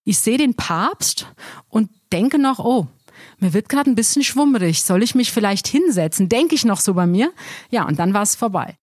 Ich sehe den Papst und denke noch, oh, mir wird gerade ein bisschen schwummrig. Soll ich mich vielleicht hinsetzen? Denke ich noch so bei mir. Ja, und dann war es vorbei.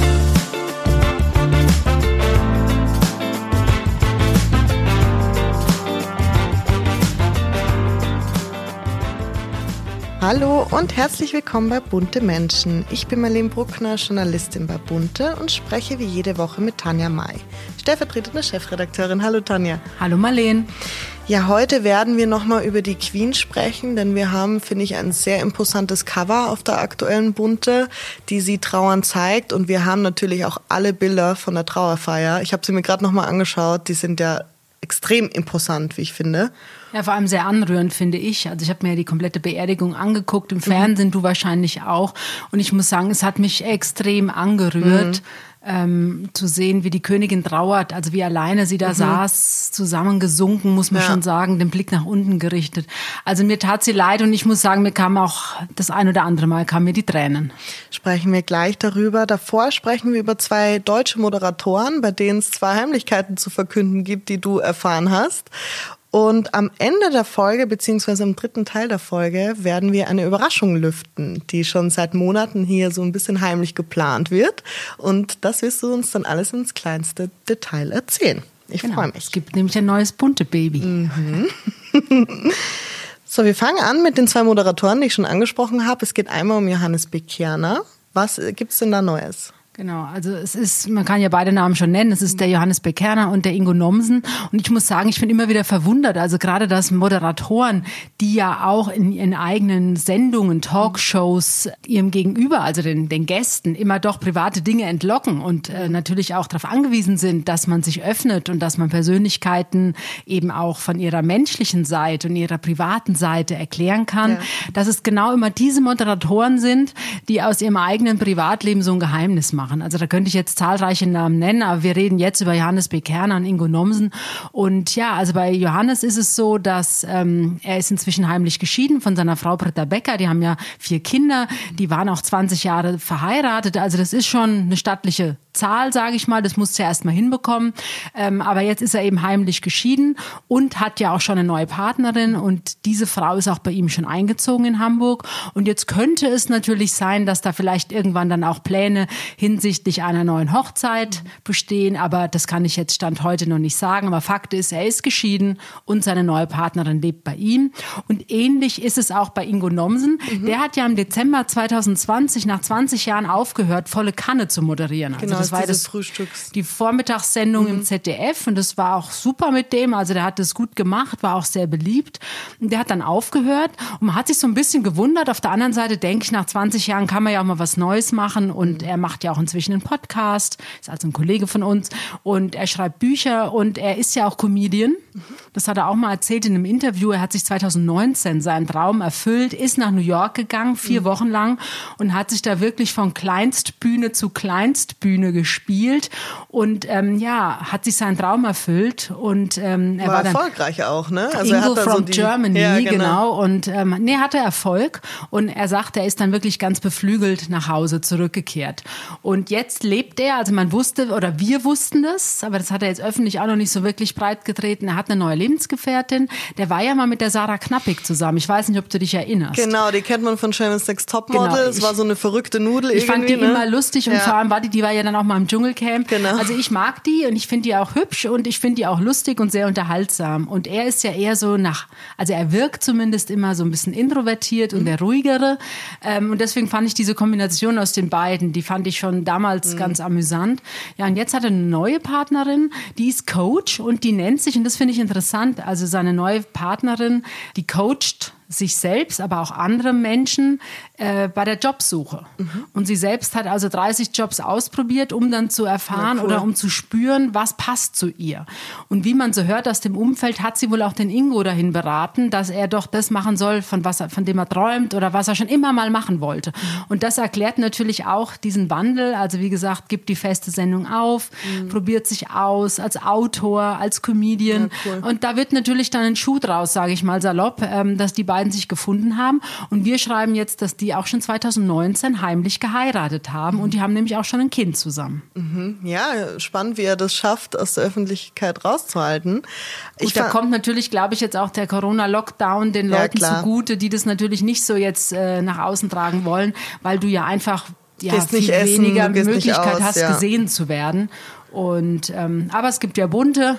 Hallo und herzlich willkommen bei Bunte Menschen. Ich bin Marlene Bruckner, Journalistin bei Bunte und spreche wie jede Woche mit Tanja May, stellvertretende Chefredakteurin. Hallo Tanja. Hallo Marlene. Ja, heute werden wir nochmal über die Queen sprechen, denn wir haben, finde ich, ein sehr imposantes Cover auf der aktuellen Bunte, die sie trauernd zeigt. Und wir haben natürlich auch alle Bilder von der Trauerfeier. Ich habe sie mir gerade nochmal angeschaut, die sind ja extrem imposant, wie ich finde. Ja, vor allem sehr anrührend, finde ich. Also ich habe mir die komplette Beerdigung angeguckt, im Fernsehen, du wahrscheinlich auch. Und ich muss sagen, es hat mich extrem angerührt, zu sehen, wie die Königin trauert. Also wie alleine sie da saß, zusammengesunken, muss man schon sagen, den Blick nach unten gerichtet. Also mir tat sie leid und ich muss sagen, mir kam auch das ein oder andere Mal kamen mir die Tränen. Sprechen wir gleich darüber. Davor sprechen wir über 2 deutsche Moderatoren, bei denen es 2 Heimlichkeiten zu verkünden gibt, die du erfahren hast. Und am Ende der Folge, beziehungsweise im 3. Teil der Folge, werden wir eine Überraschung lüften, die schon seit Monaten hier so ein bisschen heimlich geplant wird. Und das wirst du uns dann alles ins kleinste Detail erzählen. Ich freue mich. Es gibt nämlich ein neues bunte Baby. So, wir fangen an mit den 2 Moderatoren, die ich schon angesprochen habe. Es geht einmal um Johannes Bekerner. Was gibt's denn da Neues? Genau, also es ist, man kann ja beide Namen schon nennen, es ist der Johannes Bekerner und der Ingo Nomsen und ich muss sagen, ich bin immer wieder verwundert, also gerade dass Moderatoren, die ja auch in ihren eigenen Sendungen, Talkshows ihrem Gegenüber, also den Gästen, immer doch private Dinge entlocken und natürlich auch darauf angewiesen sind, dass man sich öffnet und dass man Persönlichkeiten eben auch von ihrer menschlichen Seite und ihrer privaten Seite erklären kann, dass es genau immer diese Moderatoren sind, die aus ihrem eigenen Privatleben so ein Geheimnis machen. Also da könnte ich jetzt zahlreiche Namen nennen, aber wir reden jetzt über Johannes Bekerner und Ingo Nomsen. Und ja, also bei Johannes ist es so, dass er ist inzwischen heimlich geschieden von seiner Frau Britta Becker. Die haben ja 4 Kinder, die waren auch 20 Jahre verheiratet. Also das ist schon eine stattliche Zahl, sage ich mal. Das musste er erst mal hinbekommen. Aber jetzt ist er eben heimlich geschieden und hat ja auch schon eine neue Partnerin. Und diese Frau ist auch bei ihm schon eingezogen in Hamburg. Und jetzt könnte es natürlich sein, dass da vielleicht irgendwann dann auch Pläne hinsichtlich einer neuen Hochzeit bestehen, aber das kann ich jetzt Stand heute noch nicht sagen. Aber Fakt ist, er ist geschieden und seine neue Partnerin lebt bei ihm. Und ähnlich ist es auch bei Ingo Nomsen. Der hat ja im Dezember 2020 nach 20 Jahren aufgehört, volle Kanne zu moderieren. Also genau, das war die Vormittagssendung im ZDF und das war auch super mit dem. Also der hat das gut gemacht, war auch sehr beliebt. Und der hat dann aufgehört und man hat sich so ein bisschen gewundert. Auf der anderen Seite denke ich, nach 20 Jahren kann man ja auch mal was Neues machen und er macht ja auch inzwischen einen Podcast, ist also ein Kollege von uns und er schreibt Bücher und er ist ja auch Comedian. Das hat er auch mal erzählt in einem Interview. Er hat sich 2019 seinen Traum erfüllt, ist nach New York gegangen, 4 Wochen lang und hat sich da wirklich von Kleinstbühne zu Kleinstbühne gespielt und hat sich seinen Traum erfüllt und er war dann erfolgreich auch, ne? Also Ingo from Germany, ja, genau. Und hatte Erfolg und er sagt, er ist dann wirklich ganz beflügelt nach Hause zurückgekehrt. Und jetzt lebt er, also man wusste oder wir wussten das, aber das hat er jetzt öffentlich auch noch nicht so wirklich breit getreten. Er hat eine neue Lebensgefährtin. Der war ja mal mit der Sarah Knappig zusammen. Ich weiß nicht, ob du dich erinnerst. Genau, die kennt man von Germany's Next Topmodel. Genau, es war so eine verrückte Nudel ich fand die immer lustig und vor allem die war ja dann auch mal im Dschungelcamp. Genau. Also ich mag die und ich finde die auch hübsch und ich finde die auch lustig und sehr unterhaltsam. Und er ist ja eher so also er wirkt zumindest immer so ein bisschen introvertiert und der ruhigere. Und deswegen fand ich diese Kombination aus den beiden, die fand ich schon damals ganz amüsant. Ja, und jetzt hat er eine neue Partnerin, die ist Coach und die nennt sich, und das finde ich interessant, also seine neue Partnerin, die coacht sich selbst, aber auch andere Menschen bei der Jobsuche. Und sie selbst hat also 30 Jobs ausprobiert, um dann zu erfahren oder um zu spüren, was passt zu ihr. Und wie man so hört aus dem Umfeld, hat sie wohl auch den Ingo dahin beraten, dass er doch das machen soll, von dem er träumt oder was er schon immer mal machen wollte. Und das erklärt natürlich auch diesen Wandel. Also wie gesagt, gibt die feste Sendung auf, probiert sich aus als Autor, als Comedian. Ja, cool. Und da wird natürlich dann ein Schuh draus, sage ich mal salopp, dass die beiden beiden sich gefunden haben. Und wir schreiben jetzt, dass die auch schon 2019 heimlich geheiratet haben. Und die haben nämlich auch schon ein Kind zusammen. Ja, spannend, wie er das schafft, aus der Öffentlichkeit rauszuhalten. Da kommt natürlich, glaube ich, jetzt auch der Corona-Lockdown den Leuten zugute, die das natürlich nicht so jetzt nach außen tragen wollen, weil du ja einfach viel weniger Möglichkeit hast, gesehen zu werden. Und aber es gibt ja bunte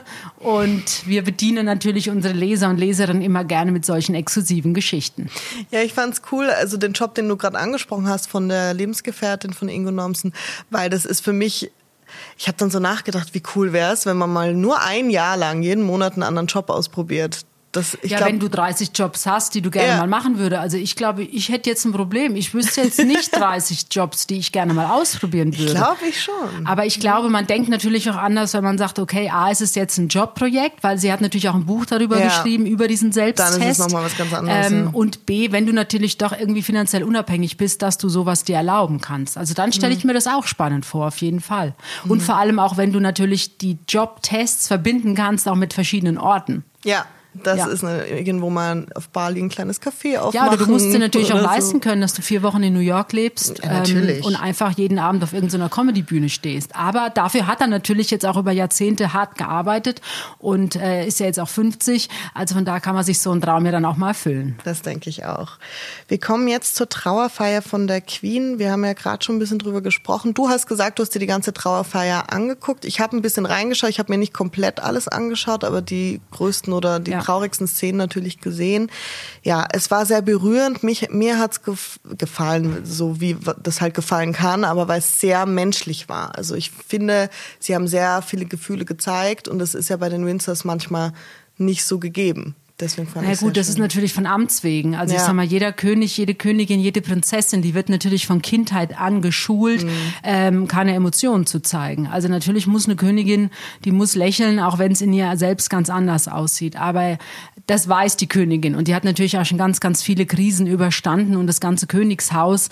und wir bedienen natürlich unsere Leser und Leserinnen immer gerne mit solchen exklusiven Geschichten. Ja, ich fand's cool, also den Job, den du gerade angesprochen hast von der Lebensgefährtin von Ingo Nomsen, weil das ist für mich, ich habe dann so nachgedacht, wie cool wäre es, wenn man mal nur ein Jahr lang jeden Monat einen anderen Job ausprobiert. Wenn du 30 Jobs hast, die du gerne mal machen würdest. Also ich glaube, ich hätte jetzt ein Problem. Ich wüsste jetzt nicht 30 Jobs, die ich gerne mal ausprobieren würde. Glaube ich schon. Aber ich glaube, man denkt natürlich auch anders, wenn man sagt, okay, A, ist es jetzt ein Jobprojekt, weil sie hat natürlich auch ein Buch darüber geschrieben, über diesen Selbsttest. Dann ist es nochmal was ganz anderes. Und B, wenn du natürlich doch irgendwie finanziell unabhängig bist, dass du sowas dir erlauben kannst. Also dann stelle ich mir das auch spannend vor, auf jeden Fall. Und vor allem auch, wenn du natürlich die Jobtests verbinden kannst, auch mit verschiedenen Orten. Ja. Das ist irgendwo mal auf Bali ein kleines Café aufmachen. Ja, oder du musst dir natürlich auch leisten können, dass du 4 Wochen in New York lebst und einfach jeden Abend auf irgendeiner Comedy-Bühne stehst. Aber dafür hat er natürlich jetzt auch über Jahrzehnte hart gearbeitet und ist ja jetzt auch 50. Also von da kann man sich so einen Traum ja dann auch mal erfüllen. Das denke ich auch. Wir kommen jetzt zur Trauerfeier von der Queen. Wir haben ja gerade schon ein bisschen drüber gesprochen. Du hast gesagt, du hast dir die ganze Trauerfeier angeguckt. Ich habe ein bisschen reingeschaut. Ich habe mir nicht komplett alles angeschaut, aber die größten oder die traurigsten Szenen natürlich gesehen. Ja, es war sehr berührend. Mir hat's gefallen, so wie das halt gefallen kann, aber weil es sehr menschlich war. Also ich finde, sie haben sehr viele Gefühle gezeigt und das ist ja bei den Windsors manchmal nicht so gegeben. Deswegen fand ich das ist natürlich von Amts wegen. Also ich sag mal, jeder König, jede Königin, jede Prinzessin, die wird natürlich von Kindheit an geschult, keine Emotionen zu zeigen. Also natürlich muss eine Königin, die muss lächeln, auch wenn es in ihr selbst ganz anders aussieht. Aber das weiß die Königin und die hat natürlich auch schon ganz, ganz viele Krisen überstanden und das ganze Königshaus.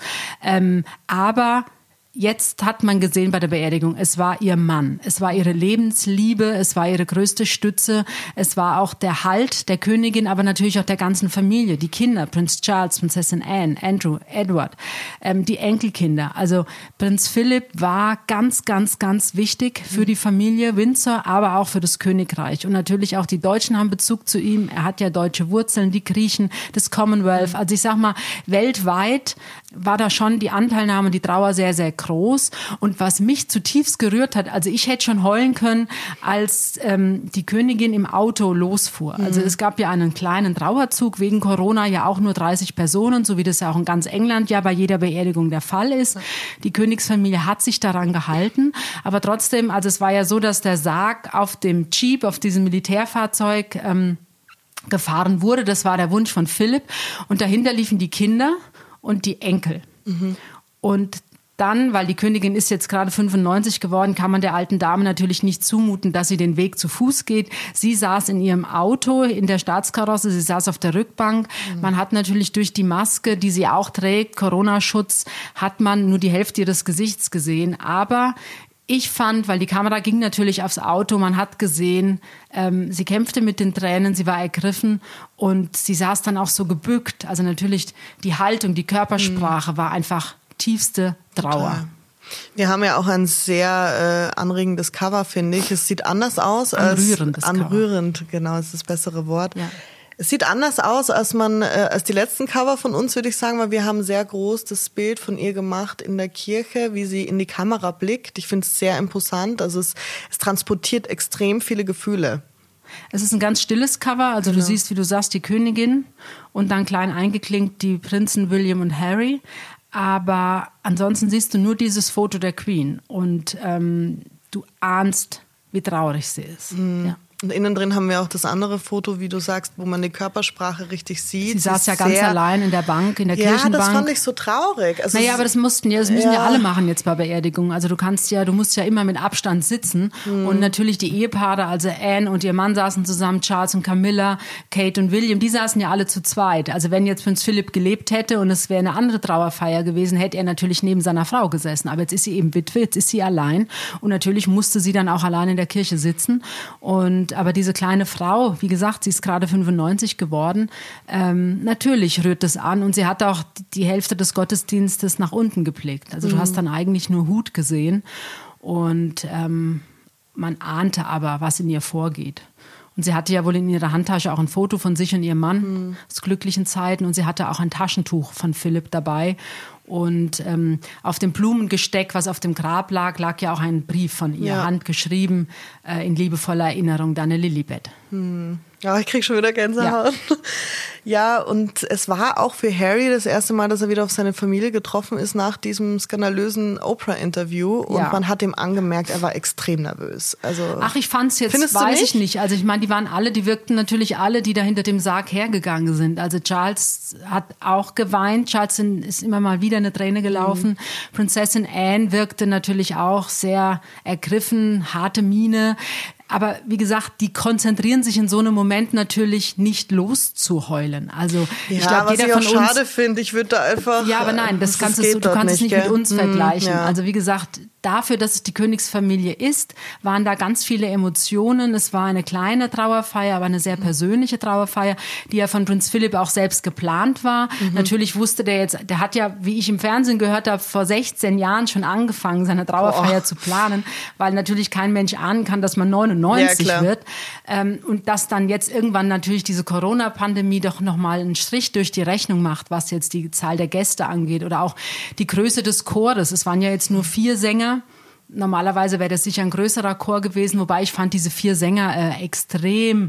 Aber jetzt hat man gesehen bei der Beerdigung, es war ihr Mann, es war ihre Lebensliebe, es war ihre größte Stütze, es war auch der Halt der Königin, aber natürlich auch der ganzen Familie, die Kinder, Prinz Charles, Prinzessin Anne, Andrew, Edward, die Enkelkinder. Also Prinz Philipp war ganz, ganz, ganz wichtig für die Familie Windsor, aber auch für das Königreich. Und natürlich auch die Deutschen haben Bezug zu ihm. Er hat ja deutsche Wurzeln, die Griechen, das Commonwealth. Also ich sag mal, weltweit war da schon die Anteilnahme, die Trauer sehr, sehr groß. Und was mich zutiefst gerührt hat, also ich hätte schon heulen können, als die Königin im Auto losfuhr. Also es gab ja einen kleinen Trauerzug, wegen Corona ja auch nur 30 Personen, so wie das ja auch in ganz England ja bei jeder Beerdigung der Fall ist. Die Königsfamilie hat sich daran gehalten, aber trotzdem, also es war ja so, dass der Sarg auf dem Jeep, auf diesem Militärfahrzeug gefahren wurde. Das war der Wunsch von Philipp. Und dahinter liefen die Kinder und die Enkel. Und dann, weil die Königin ist jetzt gerade 95 geworden, kann man der alten Dame natürlich nicht zumuten, dass sie den Weg zu Fuß geht. Sie saß in ihrem Auto, in der Staatskarosse, sie saß auf der Rückbank. Man hat natürlich durch die Maske, die sie auch trägt, Corona-Schutz, hat man nur die Hälfte ihres Gesichts gesehen. Aber ich fand, weil die Kamera ging natürlich aufs Auto, man hat gesehen, sie kämpfte mit den Tränen, sie war ergriffen und sie saß dann auch so gebückt. Also natürlich die Haltung, die Körpersprache war einfach tiefste Trauer. Total. Wir haben ja auch ein sehr anregendes Cover, finde ich. Es sieht anders aus als anrührend, genau, ist das bessere Wort. Ja. Es sieht anders aus als die letzten Cover von uns, würde ich sagen, weil wir haben sehr groß das Bild von ihr gemacht in der Kirche, wie sie in die Kamera blickt. Ich finde es sehr imposant. Also es transportiert extrem viele Gefühle. Es ist ein ganz stilles Cover, also du siehst, wie du sagst, die Königin und dann klein eingeklinkt die Prinzen William und Harry. Aber ansonsten siehst du nur dieses Foto der Queen und du ahnst, wie traurig sie ist. Ja. Und innen drin haben wir auch das andere Foto, wie du sagst, wo man die Körpersprache richtig sieht. Sie saß ja ganz allein in der Bank, in der Kirchenbank. Ja, das fand ich so traurig. Also aber das müssen ja alle machen jetzt bei Beerdigungen. Also du musst ja immer mit Abstand sitzen. Und natürlich die Ehepaare, also Anne und ihr Mann saßen zusammen, Charles und Camilla, Kate und William, die saßen ja alle zu zweit. Also wenn jetzt Prinz Philipp gelebt hätte und es wäre eine andere Trauerfeier gewesen, hätte er natürlich neben seiner Frau gesessen. Aber jetzt ist sie eben Witwe, jetzt ist sie allein. Und natürlich musste sie dann auch allein in der Kirche sitzen. Und Aber diese kleine Frau, wie gesagt, sie ist gerade 95 geworden, natürlich rührt das an und sie hat auch die Hälfte des Gottesdienstes nach unten geblickt. Also du hast dann eigentlich nur Hut gesehen und man ahnte aber, was in ihr vorgeht. Und sie hatte ja wohl in ihrer Handtasche auch ein Foto von sich und ihrem Mann aus glücklichen Zeiten und sie hatte auch ein Taschentuch von Philipp dabei. Und auf dem Blumengesteck, was auf dem Grab lag, lag ja auch ein Brief von ihr, handgeschrieben, in liebevoller Erinnerung, deine Lilibet. Ja, ich krieg schon wieder Gänsehaut. Ja, und es war auch für Harry das erste Mal, dass er wieder auf seine Familie getroffen ist nach diesem skandalösen Oprah-Interview. Und man hat ihm angemerkt, er war extrem nervös. Also, ach, ich fand's jetzt, weiß ich nicht. Also ich meine, die wirkten natürlich alle, die da hinter dem Sarg hergegangen sind. Also Charles hat auch geweint. Charles ist immer mal wieder eine Träne gelaufen. Prinzessin Anne wirkte natürlich auch sehr ergriffen, harte Miene. Aber wie gesagt, die konzentrieren sich in so einem Moment natürlich nicht loszuheulen. Also ich glaube, jeder von uns. Was ich auch schade finde, ich würde da einfach. Ja, aber nein, du kannst es nicht mit uns vergleichen. Ja. Also wie gesagt, dafür, dass es die Königsfamilie ist, waren da ganz viele Emotionen. Es war eine kleine Trauerfeier, aber eine sehr persönliche Trauerfeier, die ja von Prinz Philipp auch selbst geplant war. Natürlich wusste der hat ja, wie ich im Fernsehen gehört habe, vor 16 Jahren schon angefangen, seine Trauerfeier zu planen, weil natürlich kein Mensch ahnen kann, dass man 99 wird. Und dass dann jetzt irgendwann natürlich diese Corona-Pandemie doch nochmal einen Strich durch die Rechnung macht, was jetzt die Zahl der Gäste angeht oder auch die Größe des Chores. Es waren ja jetzt nur 4 Sänger. Normalerweise wäre das sicher ein größerer Chor gewesen, wobei ich fand diese 4 Sänger extrem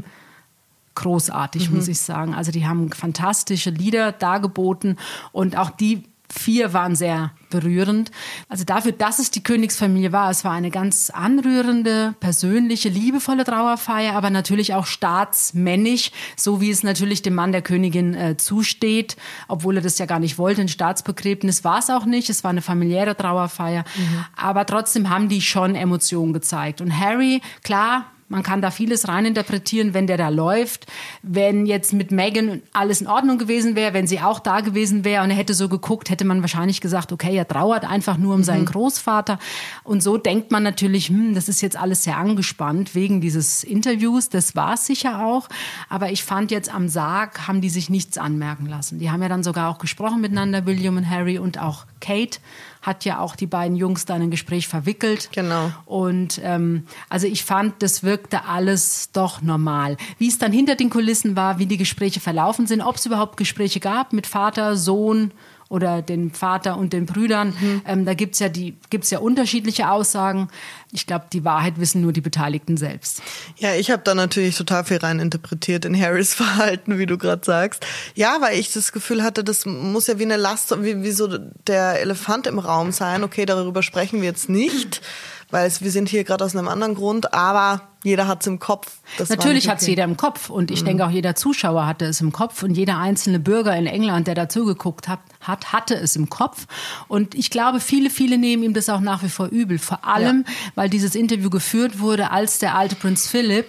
großartig, muss ich sagen. Also die haben fantastische Lieder dargeboten und auch die 4 waren sehr berührend. Also dafür, dass es die Königsfamilie war, es war eine ganz anrührende, persönliche, liebevolle Trauerfeier, aber natürlich auch staatsmännisch, so wie es natürlich dem Mann der Königin zusteht, obwohl er das ja gar nicht wollte. Ein Staatsbegräbnis war es auch nicht, es war eine familiäre Trauerfeier, aber trotzdem haben die schon Emotionen gezeigt. Und Harry, klar, man kann da vieles reininterpretieren, wenn der da läuft. Wenn jetzt mit Meghan alles in Ordnung gewesen wäre, wenn sie auch da gewesen wäre und er hätte so geguckt, hätte man wahrscheinlich gesagt, okay, er trauert einfach nur um seinen Großvater. Und so denkt man natürlich, das ist jetzt alles sehr angespannt wegen dieses Interviews. Das war es sicher auch. Aber ich fand jetzt am Sarg haben die sich nichts anmerken lassen. Die haben ja dann sogar auch gesprochen miteinander, William und Harry und auch Kate hat ja auch die beiden Jungs da in ein Gespräch verwickelt. Genau. Und also ich fand, das wirkte alles doch normal. Wie es dann hinter den Kulissen war, wie die Gespräche verlaufen sind, ob es überhaupt Gespräche gab mit Vater, Sohn oder den Vater und den Brüdern. Da gibt's ja unterschiedliche Aussagen. Ich glaube, die Wahrheit wissen nur die Beteiligten selbst. Ja, ich habe da natürlich total viel rein interpretiert in Harrys Verhalten, wie du gerade sagst. Ja, weil ich das Gefühl hatte, das muss ja wie eine Last, wie so der Elefant im Raum sein. Okay, darüber sprechen wir jetzt nicht, weil wir sind hier gerade aus einem anderen Grund, aber jeder hat es im Kopf. Natürlich hat es jeder im Kopf und ich denke auch jeder Zuschauer hatte es im Kopf und jeder einzelne Bürger in England, der dazu geguckt hat, hatte es im Kopf und ich glaube, viele nehmen ihm das auch nach wie vor übel, vor allem, weil dieses Interview geführt wurde, als der alte Prinz Philipp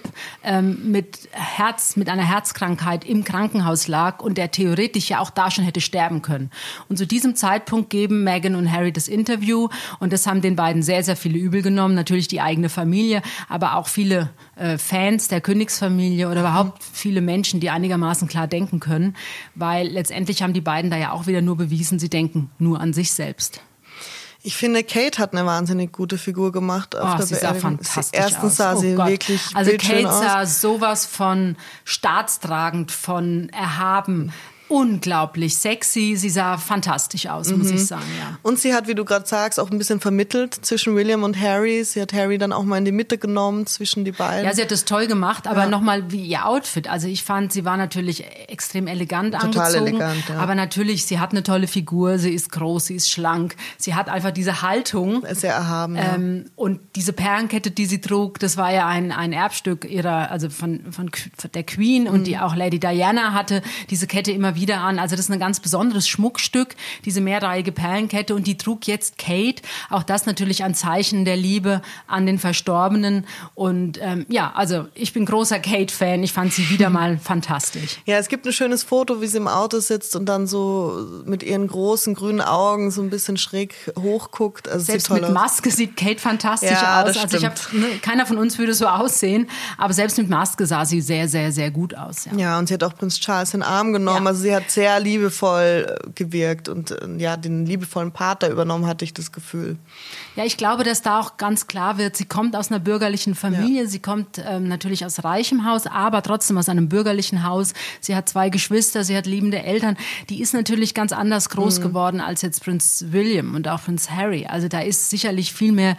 mit einer Herzkrankheit im Krankenhaus lag und der theoretisch ja auch da schon hätte sterben können. Und zu diesem Zeitpunkt geben Meghan und Harry das Interview und das haben den beiden sehr, sehr viele übel genommen, natürlich die eigene Familie, aber auch viele Fans der Königsfamilie oder überhaupt viele Menschen, die einigermaßen klar denken können, weil letztendlich haben die beiden da ja auch wieder nur bewiesen, sie denken nur an sich selbst. Ich finde, Kate hat eine wahnsinnig gute Figur gemacht. Sie sah fantastisch aus. Erstens sah sie wirklich also Kate aus. sah sowas von staatstragend, von erhaben, unglaublich sexy. Sie sah fantastisch aus, muss ich sagen, ja. Und sie hat, wie du gerade sagst, auch ein bisschen vermittelt zwischen William und Harry. Sie hat Harry dann auch mal in die Mitte genommen zwischen die beiden. Ja, sie hat das toll gemacht, aber nochmal wie ihr Outfit. Also ich fand, sie war natürlich extrem elegant total angezogen. Elegant, ja. Aber natürlich, sie hat eine tolle Figur, sie ist groß, sie ist schlank. Sie hat einfach diese Haltung. Sehr erhaben, ja. Und diese Perlenkette, die sie trug, das war ja ein Erbstück ihrer, also von der Queen und die auch Lady Diana hatte diese Kette immer wieder an. Also das ist ein ganz besonderes Schmuckstück, diese mehrreihige Perlenkette, und die trug jetzt Kate. Auch das natürlich ein Zeichen der Liebe an den Verstorbenen. Und also ich bin großer Kate-Fan. Ich fand sie wieder mal fantastisch. Ja, es gibt ein schönes Foto, wie sie im Auto sitzt und dann so mit ihren großen grünen Augen so ein bisschen schräg hochguckt. Also selbst mit Maske sieht Kate fantastisch aus. Also keiner von uns würde so aussehen, aber selbst mit Maske sah sie sehr, sehr, sehr gut aus. Ja, und sie hat auch Prinz Charles in den Arm genommen. Ja. Also sie hat sehr liebevoll gewirkt und den liebevollen Part da übernommen, hatte ich das Gefühl. Ja, ich glaube, dass da auch ganz klar wird, sie kommt aus einer bürgerlichen Familie, sie kommt natürlich aus reichem Haus, aber trotzdem aus einem bürgerlichen Haus. Sie hat 2 Geschwister, sie hat liebende Eltern. Die ist natürlich ganz anders groß geworden als jetzt Prinz William und auch Prinz Harry. Also da ist sicherlich viel mehr,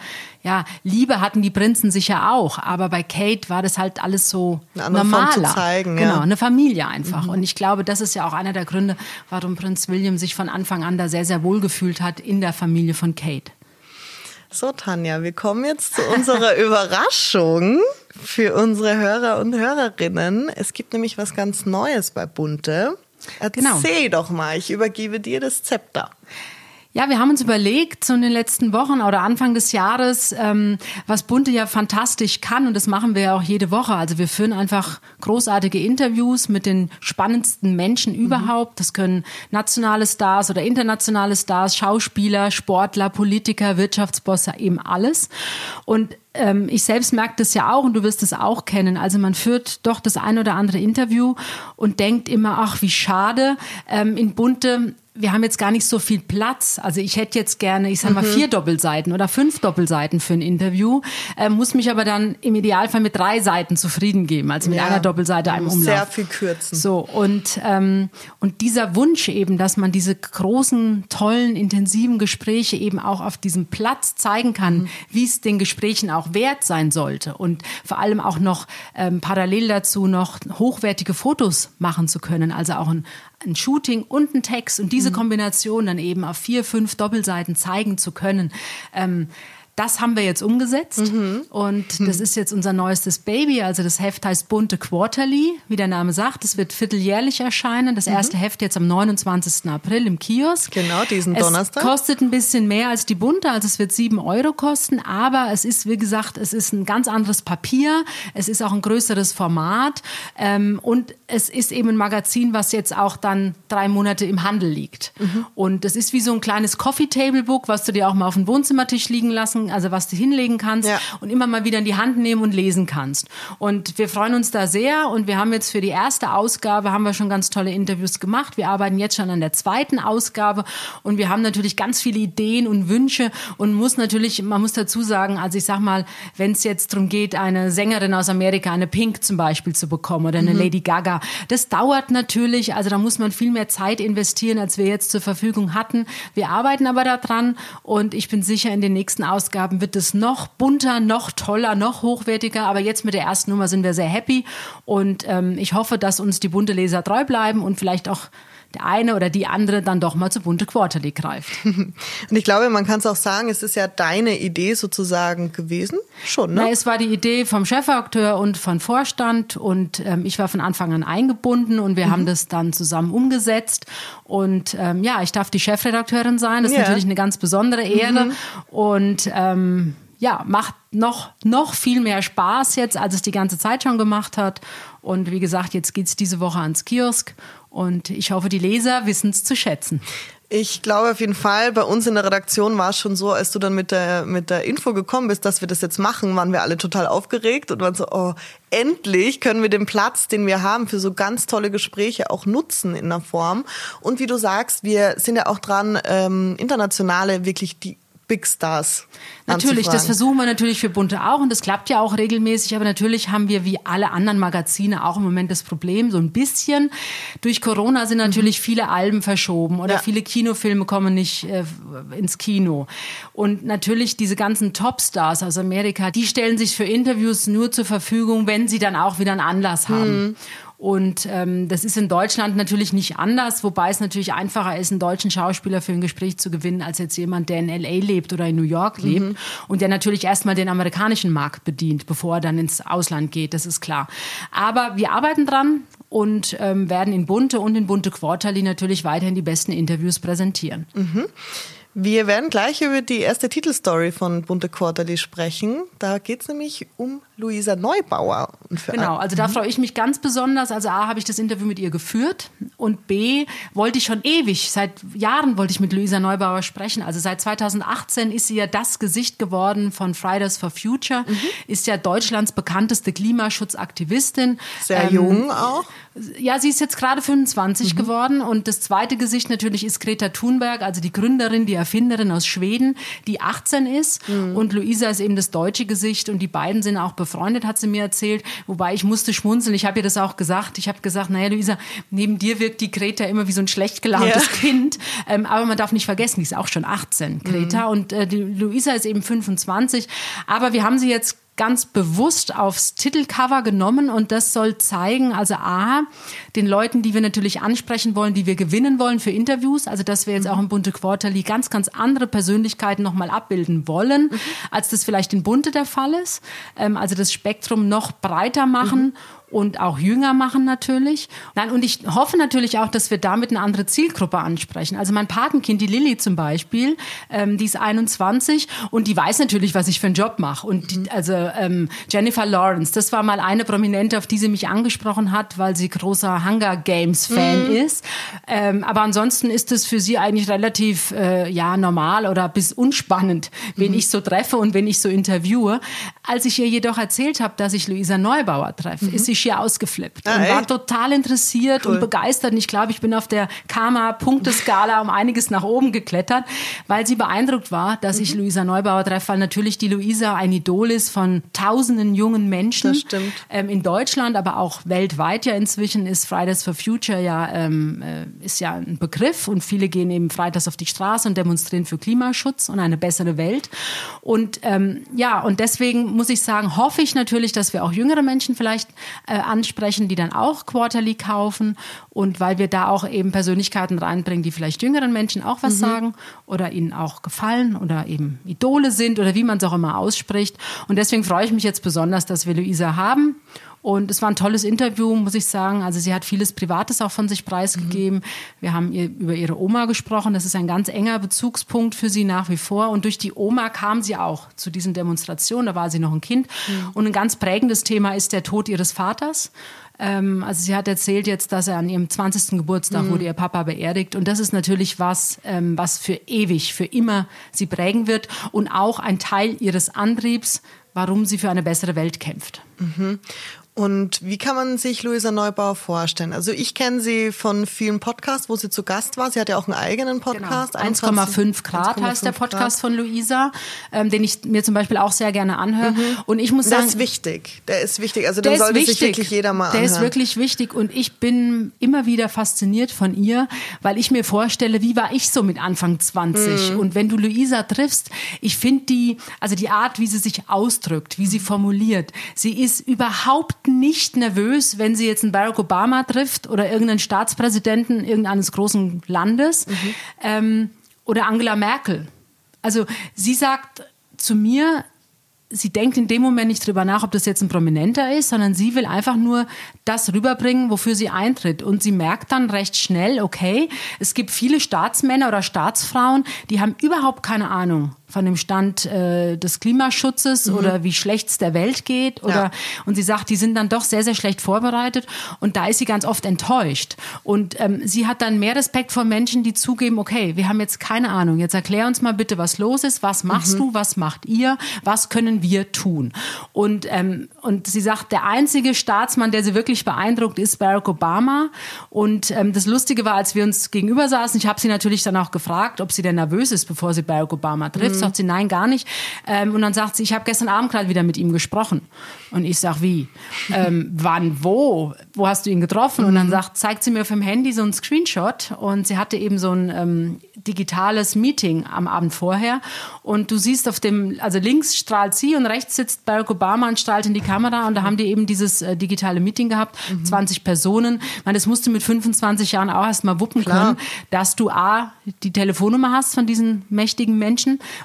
Liebe hatten die Prinzen sicher auch, aber bei Kate war das halt alles so normaler. Form zu zeigen, genau, eine Familie einfach. Und ich glaube, das ist ja auch einer der Gründe, warum Prinz William sich von Anfang an da sehr, sehr wohl gefühlt hat in der Familie von Kate. So, Tanja, wir kommen jetzt zu unserer Überraschung für unsere Hörer und Hörerinnen. Es gibt nämlich was ganz Neues bei Bunte. Erzähl doch mal, ich übergebe dir das Zepter. Ja, wir haben uns überlegt, so in den letzten Wochen oder Anfang des Jahres, was Bunte ja fantastisch kann, und das machen wir ja auch jede Woche. Also wir führen einfach großartige Interviews mit den spannendsten Menschen überhaupt. Das können nationale Stars oder internationale Stars, Schauspieler, Sportler, Politiker, Wirtschaftsbosse, eben alles. Und ich selbst merke das ja auch, und du wirst es auch kennen. Also man führt doch das ein oder andere Interview und denkt immer, ach, wie schade, in Bunte, wir haben jetzt gar nicht so viel Platz. Also ich hätte jetzt gerne, 4 Doppelseiten oder 5 Doppelseiten für ein Interview, muss mich aber dann im Idealfall mit 3 Seiten zufrieden geben, also mit einer Doppelseite, einem Umlauf. Sehr viel kürzen. So, und dieser Wunsch eben, dass man diese großen, tollen, intensiven Gespräche eben auch auf diesem Platz zeigen kann, wie es den Gesprächen auch wert sein sollte, und vor allem auch noch parallel dazu noch hochwertige Fotos machen zu können, also auch ein Shooting und ein Text, und diese Kombination dann eben auf 4, 5 Doppelseiten zeigen zu können. Das haben wir jetzt umgesetzt, und das ist jetzt unser neuestes Baby. Also das Heft heißt Bunte Quarterly, wie der Name sagt. Es wird vierteljährlich erscheinen. Das erste Heft jetzt am 29. April im Kiosk. Genau, diesen Donnerstag. Es kostet ein bisschen mehr als die Bunte, also es wird 7 € kosten. Aber es ist, wie gesagt, es ist ein ganz anderes Papier. Es ist auch ein größeres Format. Und es ist eben ein Magazin, was jetzt auch dann 3 Monate im Handel liegt. Und es ist wie so ein kleines Coffee-Table-Book, was du dir auch mal auf den Wohnzimmertisch liegen lassen, also was du hinlegen kannst und immer mal wieder in die Hand nehmen und lesen kannst. Und wir freuen uns da sehr, und wir haben jetzt für die erste Ausgabe haben wir schon ganz tolle Interviews gemacht. Wir arbeiten jetzt schon an der 2. Ausgabe, und wir haben natürlich ganz viele Ideen und Wünsche, und man muss dazu sagen, also ich sag mal, wenn es jetzt darum geht, eine Sängerin aus Amerika, eine Pink zum Beispiel zu bekommen oder eine Lady Gaga, das dauert natürlich, also da muss man viel mehr Zeit investieren, als wir jetzt zur Verfügung hatten. Wir arbeiten aber daran, und ich bin sicher, in den nächsten Ausgaben wird es noch bunter, noch toller, noch hochwertiger. Aber jetzt mit der ersten Nummer sind wir sehr happy. Und ich hoffe, dass uns die bunte Leser treu bleiben und vielleicht auch der eine oder die andere dann doch mal zu Bunte Quarterly greift. Und ich glaube, man kann es auch sagen, es ist ja deine Idee sozusagen gewesen. Schon, ne? Es war die Idee vom Chefredakteur und von Vorstand, und ich war von Anfang an eingebunden, und wir haben das dann zusammen umgesetzt. Und ich darf die Chefredakteurin sein. Das ist natürlich eine ganz besondere Ehre. Und macht noch viel mehr Spaß jetzt, als es die ganze Zeit schon gemacht hat. Und wie gesagt, jetzt geht's diese Woche ans Kiosk, und ich hoffe, die Leser wissen es zu schätzen. Ich glaube auf jeden Fall, bei uns in der Redaktion war es schon so, als du dann mit der Info gekommen bist, dass wir das jetzt machen, waren wir alle total aufgeregt und waren so, oh, endlich können wir den Platz, den wir haben für so ganz tolle Gespräche auch nutzen in der Form. Und wie du sagst, wir sind ja auch dran, internationale, wirklich die Big Stars natürlich, anzufragen. Das versuchen wir natürlich für Bunte auch, und das klappt ja auch regelmäßig, aber natürlich haben wir wie alle anderen Magazine auch im Moment das Problem, so ein bisschen. Durch Corona sind natürlich viele Alben verschoben oder viele Kinofilme kommen nicht ins Kino. Und natürlich diese ganzen Topstars aus Amerika, die stellen sich für Interviews nur zur Verfügung, wenn sie dann auch wieder einen Anlass haben. Und das ist in Deutschland natürlich nicht anders, wobei es natürlich einfacher ist, einen deutschen Schauspieler für ein Gespräch zu gewinnen, als jetzt jemand, der in L.A. lebt oder in New York lebt und der natürlich erstmal den amerikanischen Markt bedient, bevor er dann ins Ausland geht, das ist klar. Aber wir arbeiten dran, und werden in Bunte und in Bunte Quarterly natürlich weiterhin die besten Interviews präsentieren. Wir werden gleich über die erste Titelstory von Bunte Quarterly sprechen. Da geht es nämlich um Luisa Neubauer. Genau, also da freue ich mich ganz besonders. Also A, habe ich das Interview mit ihr geführt und B, wollte ich schon ewig, seit Jahren wollte ich mit Luisa Neubauer sprechen. Also seit 2018 ist sie ja das Gesicht geworden von Fridays for Future, ist ja Deutschlands bekannteste Klimaschutzaktivistin. Sehr jung auch. Ja, sie ist jetzt gerade 25 geworden und das zweite Gesicht natürlich ist Greta Thunberg, also die Gründerin, die Erfinderin aus Schweden, die 18 ist und Luisa ist eben das deutsche Gesicht und die beiden sind auch befreundet, hat sie mir erzählt, wobei ich musste schmunzeln, ich habe ihr das auch gesagt, ich habe gesagt, naja Luisa, neben dir wirkt die Greta immer wie so ein schlecht gelauntes Kind, aber man darf nicht vergessen, die ist auch schon 18, Greta und die Luisa ist eben 25, aber wir haben sie jetzt ganz bewusst aufs Titelcover genommen und das soll zeigen, also A, den Leuten, die wir natürlich ansprechen wollen, die wir gewinnen wollen für Interviews, also dass wir jetzt auch im Bunte Quarterly ganz, ganz andere Persönlichkeiten nochmal abbilden wollen, als das vielleicht in Bunte der Fall ist, also das Spektrum noch breiter machen und auch jünger machen natürlich. Nein, und ich hoffe natürlich auch, dass wir damit eine andere Zielgruppe ansprechen. Also mein Patenkind, die Lilly zum Beispiel, die ist 21 und die weiß natürlich, was ich für einen Job mache. Und Jennifer Lawrence, das war mal eine Prominente, auf die sie mich angesprochen hat, weil sie großer Hunger Games Fan ist. Aber ansonsten ist es für sie eigentlich relativ normal oder bis unspannend, wen ich so treffe und wen ich so interviewe. Als ich ihr jedoch erzählt habe, dass ich Luisa Neubauer treffe, ist sie schier ausgeflippt und war total interessiert und begeistert. Und ich glaube, ich bin auf der Karma-Punkteskala um einiges nach oben geklettert, weil sie beeindruckt war, dass ich Luisa Neubauer treffe, weil natürlich die Luisa ein Idol ist von tausenden jungen Menschen. Das stimmt. In Deutschland, aber auch weltweit ja inzwischen ist Fridays for Future ist ja ein Begriff und viele gehen eben freitags auf die Straße und demonstrieren für Klimaschutz und eine bessere Welt. Und und deswegen muss ich sagen, hoffe ich natürlich, dass wir auch jüngere Menschen vielleicht ansprechen, die dann auch Quarterly kaufen und weil wir da auch eben Persönlichkeiten reinbringen, die vielleicht jüngeren Menschen auch was sagen oder ihnen auch gefallen oder eben Idole sind oder wie man es auch immer ausspricht. Und deswegen freue ich mich jetzt besonders, dass wir Luisa haben. Und es war ein tolles Interview, muss ich sagen. Also sie hat vieles Privates auch von sich preisgegeben. Wir haben über ihre Oma gesprochen. Das ist ein ganz enger Bezugspunkt für sie nach wie vor. Und durch die Oma kam sie auch zu diesen Demonstrationen. Da war sie noch ein Kind. Und ein ganz prägendes Thema ist der Tod ihres Vaters. Also sie hat erzählt jetzt, dass er an ihrem 20. Geburtstag wurde ihr Papa beerdigt. Und das ist natürlich was für ewig, für immer sie prägen wird. Und auch ein Teil ihres Antriebs, warum sie für eine bessere Welt kämpft. Und wie kann man sich Luisa Neubauer vorstellen? Also ich kenne sie von vielen Podcasts, wo sie zu Gast war. Sie hat ja auch einen eigenen Podcast. Genau. 1,5 Grad heißt der Podcast von Luisa, den ich mir zum Beispiel auch sehr gerne anhöre. Und ich muss sagen, der ist wichtig. Der ist wichtig. Also den sollte sich wirklich jeder mal anhören. Der ist wirklich wichtig und ich bin immer wieder fasziniert von ihr, weil ich mir vorstelle, wie war ich so mit Anfang 20? Und wenn du Luisa triffst, ich finde die Art, wie sie sich ausdrückt, wie sie formuliert, sie ist überhaupt nicht nervös, wenn sie jetzt einen Barack Obama trifft oder irgendeinen Staatspräsidenten irgendeines großen Landes oder Angela Merkel. Also sie sagt zu mir, sie denkt in dem Moment nicht drüber nach, ob das jetzt ein Prominenter ist, sondern sie will einfach nur das rüberbringen, wofür sie eintritt. Und sie merkt dann recht schnell, okay, es gibt viele Staatsmänner oder Staatsfrauen, die haben überhaupt keine Ahnung von dem Stand des Klimaschutzes oder wie schlecht es der Welt geht. Und sie sagt, die sind dann doch sehr, sehr schlecht vorbereitet. Und da ist sie ganz oft enttäuscht. Und sie hat dann mehr Respekt vor Menschen, die zugeben, okay, wir haben jetzt keine Ahnung. Jetzt erklär uns mal bitte, was los ist. Was machst du? Was macht ihr? Was können wir tun? Und sie sagt, der einzige Staatsmann, der sie wirklich beeindruckt, ist Barack Obama. Und das Lustige war, als wir uns gegenüber saßen, ich habe sie natürlich dann auch gefragt, ob sie denn nervös ist, bevor sie Barack Obama trifft. Sagt sie, nein, gar nicht. Und dann sagt sie, ich habe gestern Abend gerade wieder mit ihm gesprochen. Und ich sage, wie? Wann, wo? Wo hast du ihn getroffen? Und dann zeigt sie mir auf dem Handy so einen Screenshot und sie hatte eben so ein digitales Meeting am Abend vorher. Und du siehst also links strahlt sie und rechts sitzt Barack Obama und strahlt in die Kamera und da haben die eben dieses digitale Meeting gehabt, 20 Personen. Ich meine, das musst du mit 25 Jahren auch erst mal wuppen können, dass du A, die Telefonnummer hast von diesen mächtigen Menschen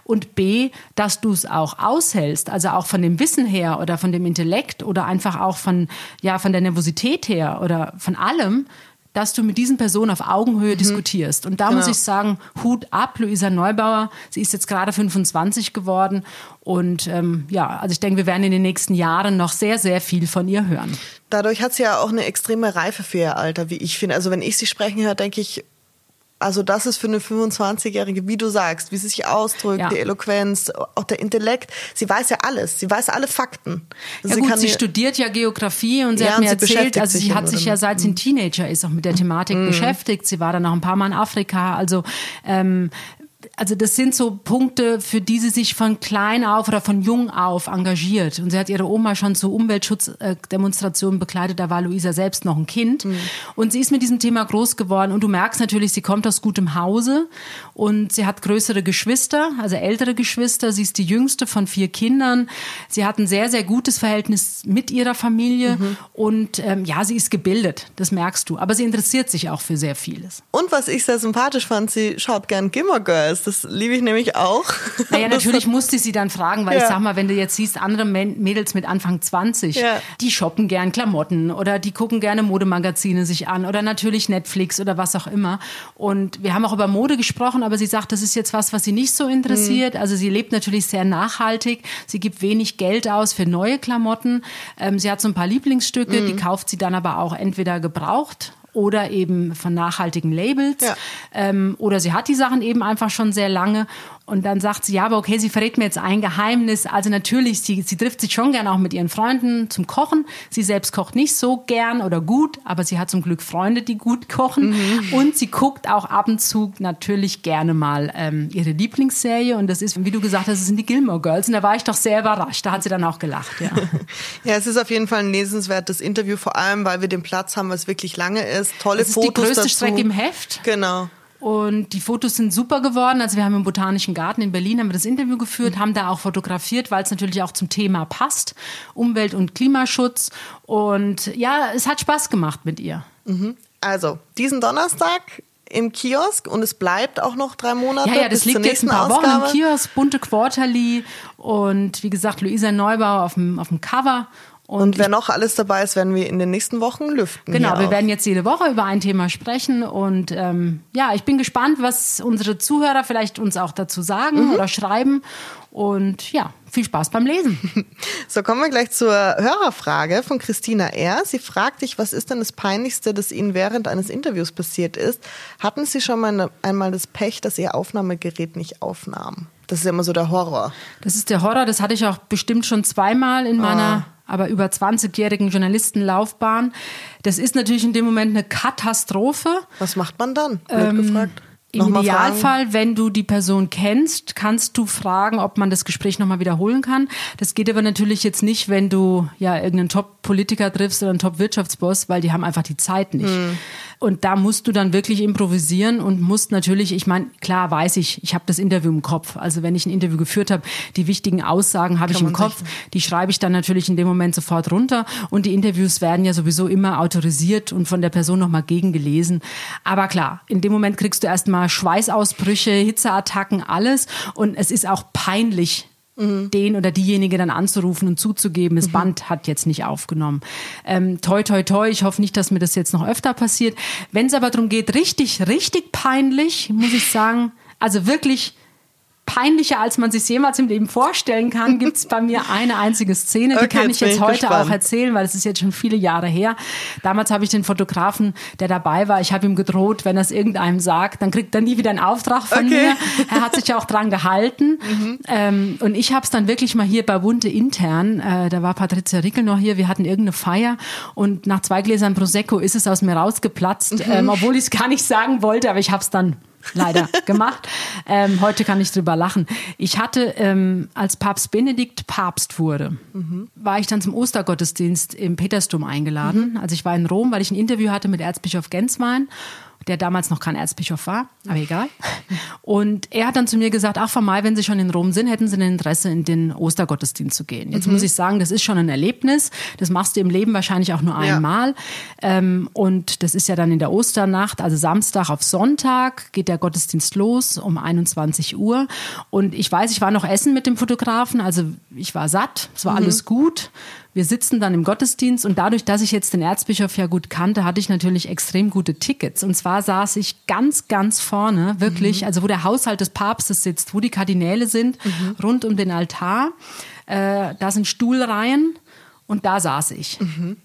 und B, dass du es auch aushältst, also auch von dem Wissen her oder von dem Intellekt oder einfach auch von der Nervosität her oder von allem, dass du mit diesen Personen auf Augenhöhe diskutierst. Und da muss ich sagen, Hut ab, Luisa Neubauer. Sie ist jetzt gerade 25 geworden. Und also ich denke, wir werden in den nächsten Jahren noch sehr, sehr viel von ihr hören. Dadurch hat sie ja auch eine extreme Reife für ihr Alter, wie ich finde. Also wenn ich sie sprechen höre, denke ich, also das ist für eine 25-Jährige, wie du sagst, wie sie sich ausdrückt, die Eloquenz, auch der Intellekt. Sie weiß ja alles, sie weiß alle Fakten. Also sie studiert ja Geografie und sie hat mir erzählt, also sie hat sich ja seit sie ein Teenager ist auch mit der Thematik beschäftigt. Sie war dann noch ein paar Mal in Afrika, also das sind so Punkte, für die sie sich von klein auf oder von jung auf engagiert. Und sie hat ihre Oma schon zu Umweltschutzdemonstrationen begleitet, da war Luisa selbst noch ein Kind. Und sie ist mit diesem Thema groß geworden. Und du merkst natürlich, sie kommt aus gutem Hause und sie hat größere Geschwister, also ältere Geschwister. Sie ist die jüngste von 4 Kindern. Sie hat ein sehr, sehr gutes Verhältnis mit ihrer Familie. Und sie ist gebildet, das merkst du. Aber sie interessiert sich auch für sehr vieles. Und was ich sehr sympathisch fand, sie schaut gern Gilmore Girls. Das liebe ich nämlich auch. Naja, natürlich musste ich sie dann fragen, weil ich sag mal, wenn du jetzt siehst, andere Mädels mit Anfang 20, die shoppen gern Klamotten oder die gucken gerne Modemagazine sich an oder natürlich Netflix oder was auch immer. Und wir haben auch über Mode gesprochen, aber sie sagt, das ist jetzt was sie nicht so interessiert. Also sie lebt natürlich sehr nachhaltig. Sie gibt wenig Geld aus für neue Klamotten. Sie hat so ein paar Lieblingsstücke, die kauft sie dann aber auch entweder gebraucht oder eben von nachhaltigen Labels. Oder sie hat die Sachen eben einfach schon sehr lange. Und dann sagt sie, ja, aber okay, sie verrät mir jetzt ein Geheimnis. Also natürlich, sie trifft sich schon gern auch mit ihren Freunden zum Kochen. Sie selbst kocht nicht so gern oder gut, aber sie hat zum Glück Freunde, die gut kochen. Und sie guckt auch ab und zu natürlich gerne mal ihre Lieblingsserie. Und das ist, wie du gesagt hast, das sind die Gilmore Girls. Und da war ich doch sehr überrascht. Da hat sie dann auch gelacht, ja. Ja, es ist auf jeden Fall ein lesenswertes Interview, vor allem, weil wir den Platz haben, was wirklich lange ist. Tolle Fotos dazu. Das ist die größte Strecke im Heft. Genau. Und die Fotos sind super geworden. Also wir haben im Botanischen Garten in Berlin haben wir das Interview geführt, haben da auch fotografiert, weil es natürlich auch zum Thema passt. Umwelt- und Klimaschutz. Und ja, es hat Spaß gemacht mit ihr. Also, diesen Donnerstag im Kiosk und es bleibt auch noch 3 Monate. Ja, das liegt jetzt ein paar Wochen im Kiosk, bunte Quarterly und wie gesagt, Luisa Neubauer auf dem Cover. Und wer noch alles dabei ist, werden wir in den nächsten Wochen lüften. Genau, wir werden jetzt jede Woche über ein Thema sprechen und ich bin gespannt, was unsere Zuhörer vielleicht uns auch dazu sagen oder schreiben und ja, viel Spaß beim Lesen. So, kommen wir gleich zur Hörerfrage von Christina R. Sie fragt dich, was ist denn das Peinlichste, das Ihnen während eines Interviews passiert ist? Hatten Sie schon mal einmal das Pech, dass Ihr Aufnahmegerät nicht aufnahm? Das ist ja immer so der Horror. Das ist der Horror, das hatte ich auch bestimmt schon 2-mal in meiner aber über 20-jährigen Journalistenlaufbahn. Das ist natürlich in dem Moment eine Katastrophe. Was macht man dann? Blöd gefragt. Im Idealfall, wenn du die Person kennst, kannst du fragen, ob man das Gespräch nochmal wiederholen kann. Das geht aber natürlich jetzt nicht, wenn du irgendeinen Top-Politiker triffst oder einen Top-Wirtschaftsboss, weil die haben einfach die Zeit nicht. Und da musst du dann wirklich improvisieren und musst natürlich, ich meine, klar weiß ich habe das Interview im Kopf. Also wenn ich ein Interview geführt habe, die wichtigen Aussagen habe ich im Kopf. Die schreibe ich dann natürlich in dem Moment sofort runter. Und die Interviews werden ja sowieso immer autorisiert und von der Person nochmal gegengelesen. Aber klar, in dem Moment kriegst du erstmal Schweißausbrüche, Hitzeattacken, alles. Und es ist auch peinlich, den oder diejenige dann anzurufen und zuzugeben, das Band hat jetzt nicht aufgenommen. Toi, toi, toi, ich hoffe nicht, dass mir das jetzt noch öfter passiert. Wenn es aber darum geht, richtig, richtig peinlich, muss ich sagen, also wirklich peinlicher, als man sich jemals im Leben vorstellen kann, gibt es bei mir eine einzige Szene, die kann ich jetzt heute auch erzählen, weil es ist jetzt schon viele Jahre her. Damals habe ich den Fotografen, der dabei war, ich habe ihm gedroht, wenn er es irgendeinem sagt, dann kriegt er nie wieder einen Auftrag von mir. Er hat sich auch dran gehalten. Und ich habe es dann wirklich mal hier bei Bunte intern, da war Patricia Rickel noch hier, wir hatten irgendeine Feier und nach 2 Gläsern Prosecco ist es aus mir rausgeplatzt, obwohl ich es gar nicht sagen wollte, aber ich habe es dann leider gemacht. Heute kann ich drüber lachen. Ich hatte, als Papst Benedikt Papst wurde, war ich dann zum Ostergottesdienst im Petersdom eingeladen. Also ich war in Rom, weil ich ein Interview hatte mit Erzbischof Genswein. der damals noch kein Erzbischof war, aber egal. Und er hat dann zu mir gesagt, ach Frau May, wenn Sie schon in Rom sind, hätten Sie ein Interesse, in den Ostergottesdienst zu gehen. Jetzt muss ich sagen, das ist schon ein Erlebnis, das machst du im Leben wahrscheinlich auch nur einmal. Und das ist ja dann in der Osternacht, also Samstag auf Sonntag geht der Gottesdienst los um 21 Uhr. Und ich weiß, ich war noch essen mit dem Fotografen, also ich war satt, es war alles gut. Wir sitzen dann im Gottesdienst und dadurch, dass ich jetzt den Erzbischof ja gut kannte, hatte ich natürlich extrem gute Tickets. Und zwar saß ich ganz, ganz vorne, wirklich, also wo der Haushalt des Papstes sitzt, wo die Kardinäle sind, rund um den Altar. Da sind Stuhlreihen und da saß ich.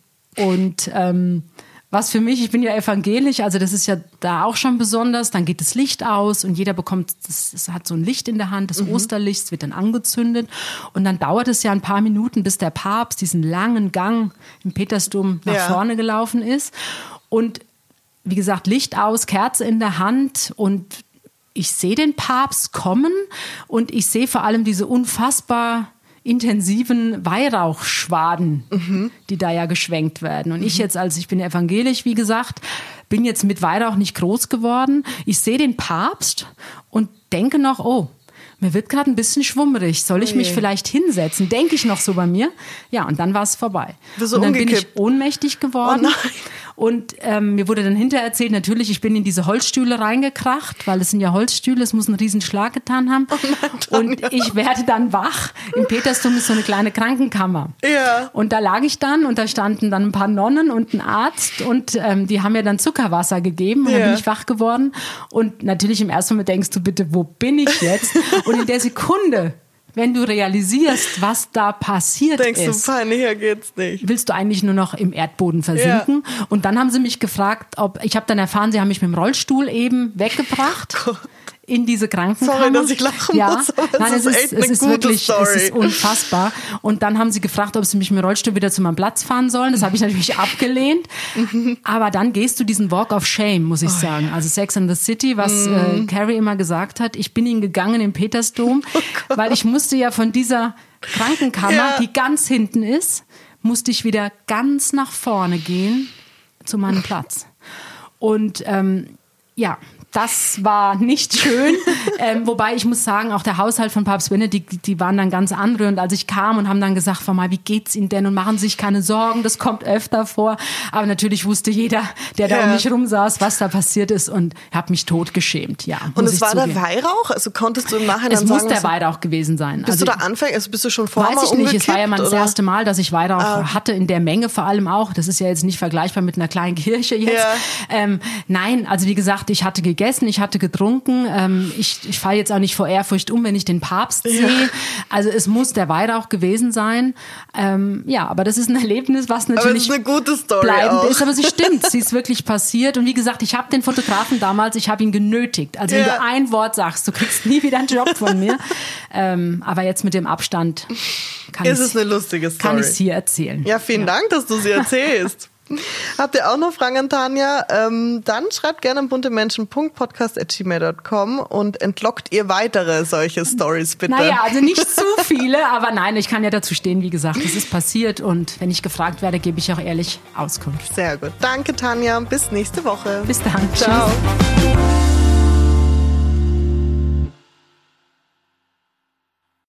Und was für mich, ich bin ja evangelisch, also das ist ja da auch schon besonders, dann geht das Licht aus und jeder bekommt, das hat so ein Licht in der Hand, das Osterlicht, wird dann angezündet und dann dauert es ja ein paar Minuten, bis der Papst diesen langen Gang im Petersdom nach vorne gelaufen ist und wie gesagt, Licht aus, Kerze in der Hand und ich sehe den Papst kommen und ich sehe vor allem diese unfassbar intensiven Weihrauchschwaden, die da ja geschwenkt werden. Und ich bin evangelisch, wie gesagt, bin jetzt mit Weihrauch nicht groß geworden. Ich sehe den Papst und denke noch, oh, mir wird gerade ein bisschen schwummrig. Soll ich mich vielleicht hinsetzen? Denke ich noch so bei mir. Ja, und dann war es vorbei. Bist du und dann umgekippt? bin ich ohnmächtig geworden. Oh nein. Und mir wurde dann hinterher erzählt, natürlich, ich bin in diese Holzstühle reingekracht, weil es sind ja Holzstühle, es muss einen riesen Schlag getan haben. Oh nein, und ich werde dann wach. Im Petersdom ist so eine kleine Krankenkammer. Ja. Und da lag ich dann und da standen dann ein paar Nonnen und ein Arzt und die haben mir dann Zuckerwasser gegeben und dann bin ich wach geworden. Und natürlich im ersten Moment denkst du bitte, wo bin ich jetzt? Und in der Sekunde, wenn du realisierst, was da passiert Denkst ist, du, peinlicher geht's nicht. willst du eigentlich nur noch im Erdboden versinken. Ja. Und dann haben sie mich gefragt, ich habe dann erfahren, sie haben mich mit dem Rollstuhl eben weggebracht. In diese Krankenkammer. Sorry, dass ich lachen muss, aber nein, es ist echt eine gute wirklich, Story. Es ist unfassbar. Und dann haben sie gefragt, ob sie mich mit dem Rollstuhl wieder zu meinem Platz fahren sollen. Das habe ich natürlich abgelehnt. Aber dann gehst du diesen Walk of Shame, muss ich sagen. Also Sex and the City, was Carrie immer gesagt hat. Ich bin ihn gegangen im Petersdom, weil ich musste ja von dieser Krankenkammer, die ganz hinten ist, musste ich wieder ganz nach vorne gehen zu meinem Platz. Und das war nicht schön, wobei ich muss sagen, auch der Haushalt von Papst Benedikt, die waren dann ganz anrührend, als ich kam und haben dann gesagt, Frau May, wie geht's Ihnen denn und machen Sie sich keine Sorgen, das kommt öfter vor, aber natürlich wusste jeder, der da um mich rum saß, was da passiert ist und habe mich totgeschämt, ja. Und es war der Weihrauch? Also konntest du im Nachhinein sagen... Es muss der Weihrauch gewesen sein. Bist du da anfängig? Also bist du schon vorher mal umgekippt? Weiß ich nicht, es war ja mein das erste Mal, dass ich Weihrauch hatte, in der Menge vor allem auch, das ist ja jetzt nicht vergleichbar mit einer kleinen Kirche jetzt. Ja. Nein, also wie gesagt, ich hatte gegessen, ich hatte getrunken. Ich falle jetzt auch nicht vor Ehrfurcht wenn ich den Papst sehe. Also es muss der Weihrauch gewesen sein. Aber das ist ein Erlebnis, was natürlich aber das ist eine gute Story bleibend auch. ist. Aber sie stimmt, sie ist wirklich passiert. Und wie gesagt, ich habe den Fotografen damals, ich habe ihn genötigt. Also wenn du ein Wort sagst, du kriegst nie wieder einen Job von mir. Aber jetzt mit dem Abstand kann ich es hier erzählen. Ja, vielen Dank, dass du sie erzählst. Habt ihr auch noch Fragen an Tanja? Dann schreibt gerne an buntemenschen.podcast@gmail.com und entlockt ihr weitere solche Stories bitte. Naja, also nicht zu viele, aber nein, ich kann ja dazu stehen, wie gesagt, es ist passiert und wenn ich gefragt werde, gebe ich auch ehrlich Auskunft. Sehr gut. Danke Tanja, bis nächste Woche. Bis dann. Ciao. Tschüss.